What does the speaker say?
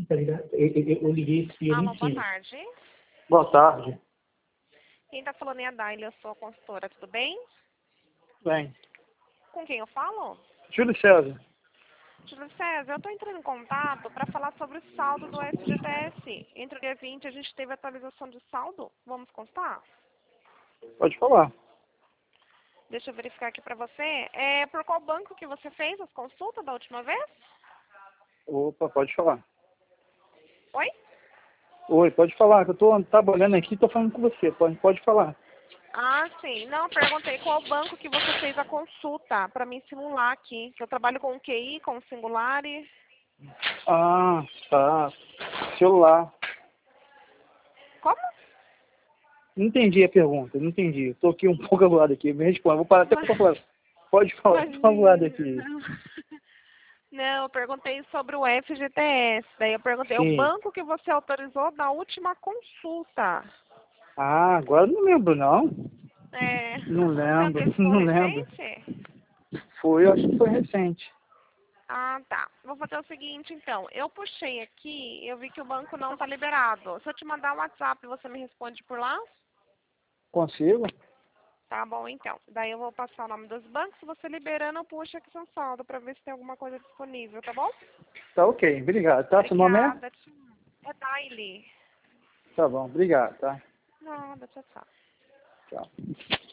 tá ligado? Eu liguei esse dia Alô, em boa si. tarde. Boa tarde. Quem tá falando é a Daily, eu sou a consultora, tudo bem? Bem, Com quem eu falo? Júlio César. Júlio César, eu estou entrando em contato para falar sobre o saldo do FGTS. Entre o dia 20 a gente teve atualização de saldo. Vamos constar? Pode falar. Deixa eu verificar aqui para você. Por qual banco que você fez as consultas da última vez? Opa, pode falar. Oi? Oi, pode falar, que eu tô trabalhando aqui e tô falando com você. Pode falar. Ah, sim. Não, perguntei qual banco que você fez a consulta para mim simular aqui. Que eu trabalho com o QI, com o Singular. Ah, tá. Celular. Como? Não entendi a pergunta, não entendi. Tô aqui um pouco aguado aqui. Me responda. Vou parar até pra falar. Pode falar, tô aguado aqui. Não, eu perguntei sobre o FGTS. Daí eu perguntei o Sim. banco que você autorizou da última consulta. Ah, agora eu não lembro, não. Não Você lembro, antecipou não lembro. recente? Foi, eu acho que foi recente. Ah, tá. Vou fazer o seguinte, então. Eu puxei aqui, eu vi que o banco não está liberado. Se eu te mandar um WhatsApp, você me responde por lá? Consigo? Tá bom, então. Daí eu vou passar o nome dos bancos. Se você liberando, eu puxo aqui seu saldo para ver se tem alguma coisa disponível, tá bom? Tá ok, obrigado. Tá, seu nome é? Obrigada. É Daily. Tá bom, obrigado, tá? Nada, tchau, tchau. Tchau.